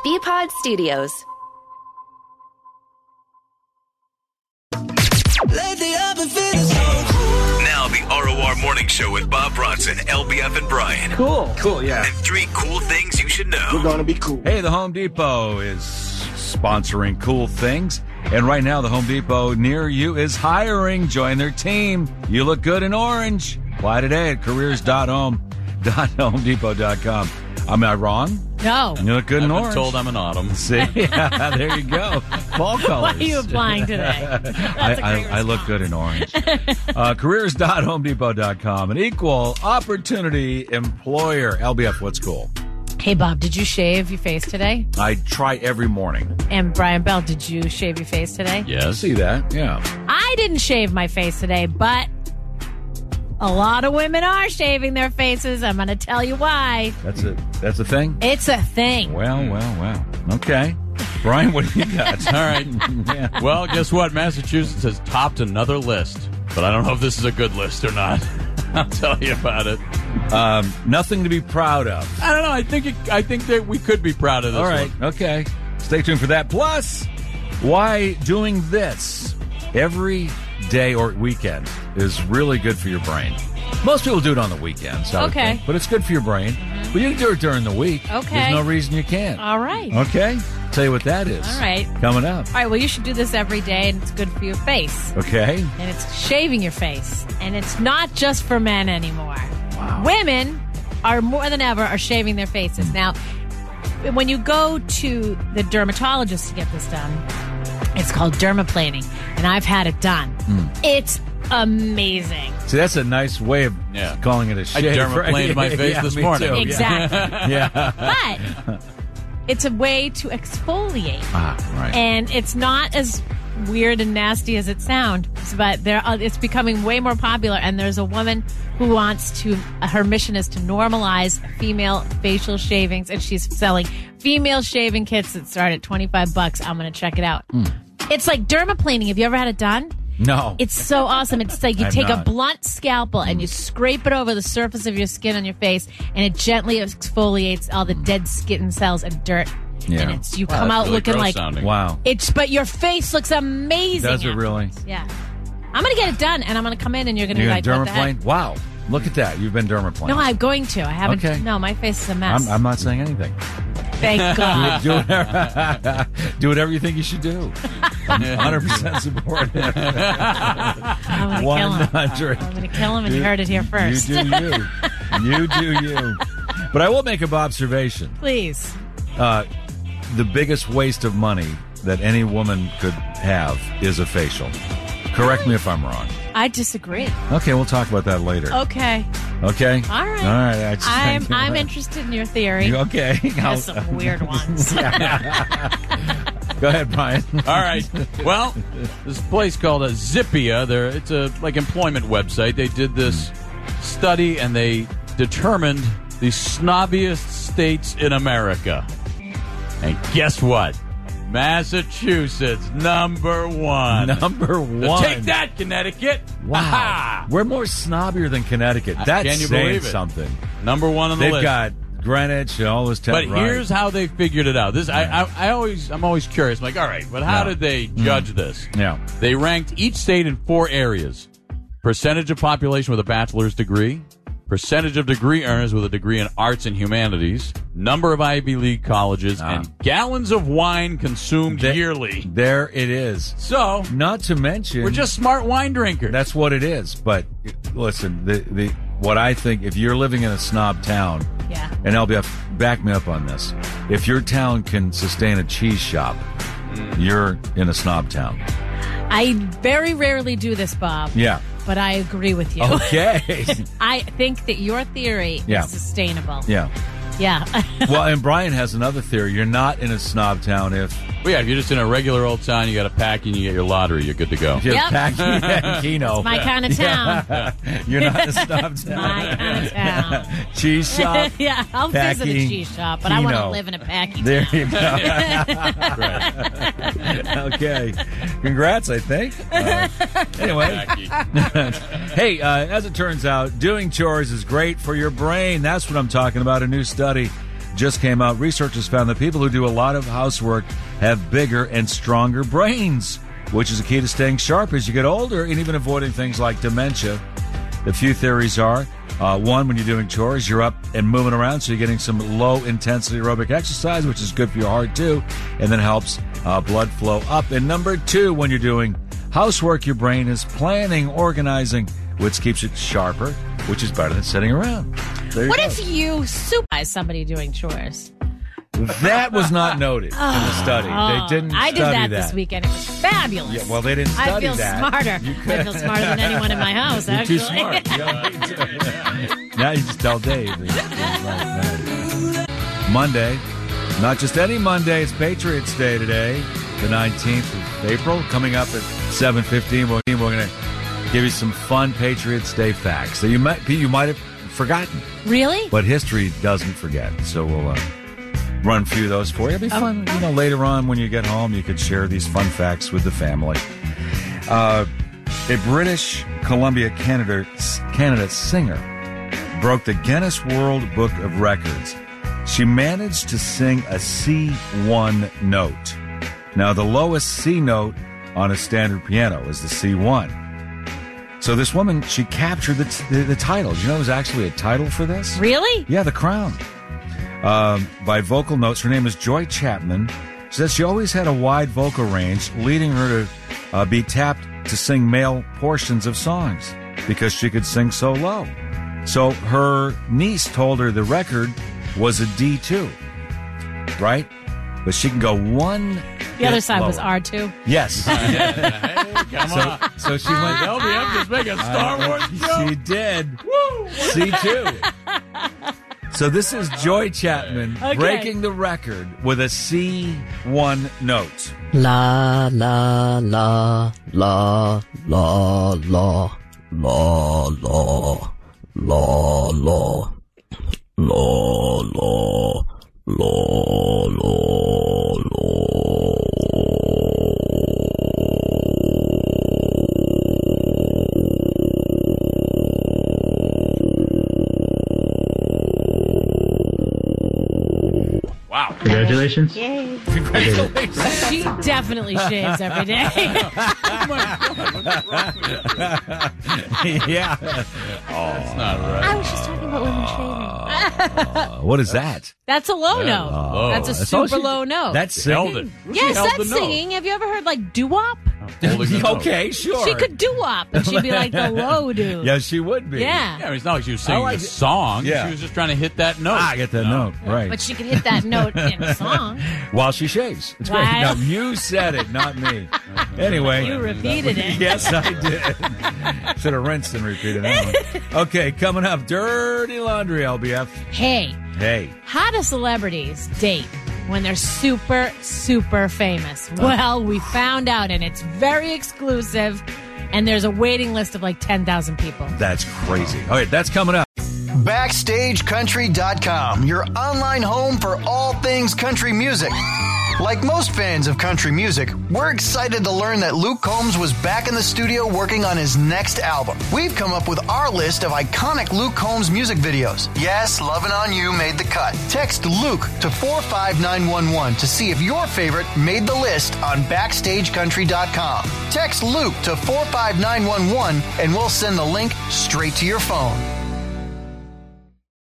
BPod Studios. Now the ROR Morning Show with Bob Bronson, LBF, and Brian. Cool, yeah. And 3 cool things you should know. We're going to be cool. Hey, the Home Depot is sponsoring cool things. And right now, the Home Depot near you is hiring. Join their team. You look good in orange. Apply today at careers.homedepot.com. Am I wrong? No. You look good in I've been orange. told I'm an autumn. See? Yeah, there you go. Fall colors. What are you applying today? I look good in orange. Careers.homedepot.com. An equal opportunity employer. LBF, what's cool? Hey, Bob, did you shave your face today? I try every morning. And Brian Bell, did you shave your face today? Yes. See that? Yeah. I didn't shave my face today, but a lot of women are shaving their faces. I'm going to tell you why. That's a thing? It's a thing. Well. Okay. Brian, what do you got? All right. Yeah. Well, guess what? Massachusetts has topped another list, but I don't know if this is a good list or not. I'll tell you about it. Nothing to be proud of. I don't know. I think that we could be proud of this All right. one. Okay. Stay tuned for that. Plus, why doing this every day or weekend is really good for your brain. Most people do it on the weekends. I would Okay. think, but it's good for your brain. But you can do it during the week. Okay. There's no reason you can't. All right. Okay. Tell you what that is. All right. Coming up. All right, well, you should do this every day, and it's good for your face. Okay. And it's shaving your face. And it's not just for men anymore. Wow. Women are more than ever are shaving their faces. Now, when you go to the dermatologist to get this done, it's called dermaplaning, and I've had it done. It's amazing. See, that's a nice way of calling it a I shave. dermaplaned my face this me morning. too. Exactly. Yeah. But it's a way to exfoliate. Right. And it's not as weird and nasty as it sounds, but it's becoming way more popular. And there's a woman who wants to, her mission is to normalize female facial shavings, and she's selling female shaving kits that start at $25. I'm going to check it out. It's like dermaplaning. Have you ever had it done? No. It's so awesome. It's like you I've take a not. blunt scalpel and you scrape it over the surface of your skin on your face, and it gently exfoliates all the dead skin cells and dirt. Yeah. And you Wow, come that's out really looking gross like sounding. Wow. but your face looks amazing. Does it after really? this. Yeah. I'm going to get it done, and I'm going to come in, and you're going to be You're like, going what to the heck? dermaplane? Wow. Look at that. You've been dermaplaned. No, I'm going to. I haven't. Okay. No, my face is a mess. I'm not saying anything. Thank God. Do whatever you think you should do. I'm 100% supportive. I'm going to kill him. 100. I'm going to kill him, and you heard it here first. You do you. You do you. But I will make an observation. Please. The biggest waste of money that any woman could have is a facial. Correct me if I'm wrong. I disagree. Okay, we'll talk about that later. Okay. Okay? All right. All right. I'm interested in your theory. Okay. There's some weird ones. Go ahead, Brian. All right. Well, this place called Zippia. It's a employment website. They did this study, and they determined the snobbiest states in America. And guess what? Massachusetts, number one. Number one. Take that, Connecticut. Wow. We're more snobbier than Connecticut. That's Can you saying believe it? something. Number one on the They've list. got Greenwich and all this But here's how they figured it out. I'm always curious. I'm like, all right, but how did they judge this? Yeah. They ranked each state in 4 areas: percentage of population with a bachelor's degree, percentage of degree earners with a degree in arts and humanities, number of Ivy League colleges, and gallons of wine consumed yearly. There it is. So, not to mention, we're just smart wine drinkers. That's what it is. But listen, what I think, if you're living in a snob town, and LBF, back me up on this. If your town can sustain a cheese shop, you're in a snob town. I very rarely do this, Bob. Yeah. But I agree with you. Okay. I think that your theory is sustainable. Yeah. Yeah. Well, and Brian has another theory. You're not in a snob town if... Well, yeah, if you're just in a regular old town, you got a pack and you get your lottery, you're good to go. If you have Packy and Keno. It's my kind of town. You're not in a snob town. My kind of town. Cheese shop. Yeah, I'll visit a Packy, cheese shop, but I want to Keno. live in a packy town. There you go. Okay. Congrats, I think. Anyway. Hey, as it turns out, doing chores is great for your brain. That's what I'm talking about. A new study just came out. Researchers found that people who do a lot of housework have bigger and stronger brains, which is a key to staying sharp as you get older and even avoiding things like dementia. The few theories are, one, when you're doing chores, you're up and moving around, so you're getting some low-intensity aerobic exercise, which is good for your heart, too, and then helps blood flow up. And number two, when you're doing housework, your brain is planning, organizing, which keeps it sharper, which is better than sitting around. What if you supervise somebody doing chores? That was not noted in the study. They didn't I did study that this weekend. It was fabulous. Yeah, well, they didn't study I feel that. Smarter. I feel smarter than anyone in my house, You're actually. too smart. Now you just tell Dave. Monday, not just any Monday, it's Patriots Day today, the 19th of April. Coming up at 7:15, we're going to give you some fun Patriots Day facts that you might have forgotten. Really? But history doesn't forget, so we'll run a few of those for you. It'll be fun. You know, later on when you get home, you could share these fun facts with the family. A British Columbia, Canada singer broke the Guinness World Book of Records. She managed to sing a C1 note. Now, the lowest C note on a standard piano is the C1. So this woman, she captured the title. You know, there was actually a title for this? Really? Yeah, The Crown. By vocal notes. Her name is Joy Chapman. She says she always had a wide vocal range, leading her to be tapped to sing male portions of songs because she could sing so low. So her niece told her the record was a D2, right? But she can go one. The other side lower. was R2. Yes. Come on. So she went. LBF just make a Star Wars joke. She did. Woo! C2. So this is Joy Chapman breaking the record with a C1 note. La la la la la la la la la la la la la Wow. Congratulations. Yay. Congratulations. She definitely shaves every day. Yeah. That's not right. I was just talking about women shaving. What is that? That's a low note. low. That's a That's all super she- low note. That's She held singing? it. yes, She held that's the note. singing. Have you ever heard like doo-wop? Holding the note. Okay, sure. She could doo-wop, and she'd be like the low dude. Yeah, she would be. Yeah. Yeah, I mean, it's not like she was singing like a it. song. Yeah. She was just trying to hit that note. I get that note. Right. But she could hit that note in a song. While she shaves. It's great. Wow. Now, you said it, not me. Anyway. You repeated it. Yes, I did. Should have rinsed and repeated that one. Okay, coming up, Dirty Laundry, LBF. Hey, Hey. how do celebrities date when they're super, super famous? Well, we found out, and it's very exclusive, and there's a waiting list of like 10,000 people. That's crazy. All right, that's coming up. BackstageCountry.com, your online home for all things country music. Like most fans of country music, we're excited to learn that Luke Combs was back in the studio working on his next album. We've come up with our list of iconic Luke Combs music videos. Yes, Lovin' On You made the cut. Text Luke to 45911 to see if your favorite made the list on BackstageCountry.com. Text Luke to 45911 and we'll send the link straight to your phone.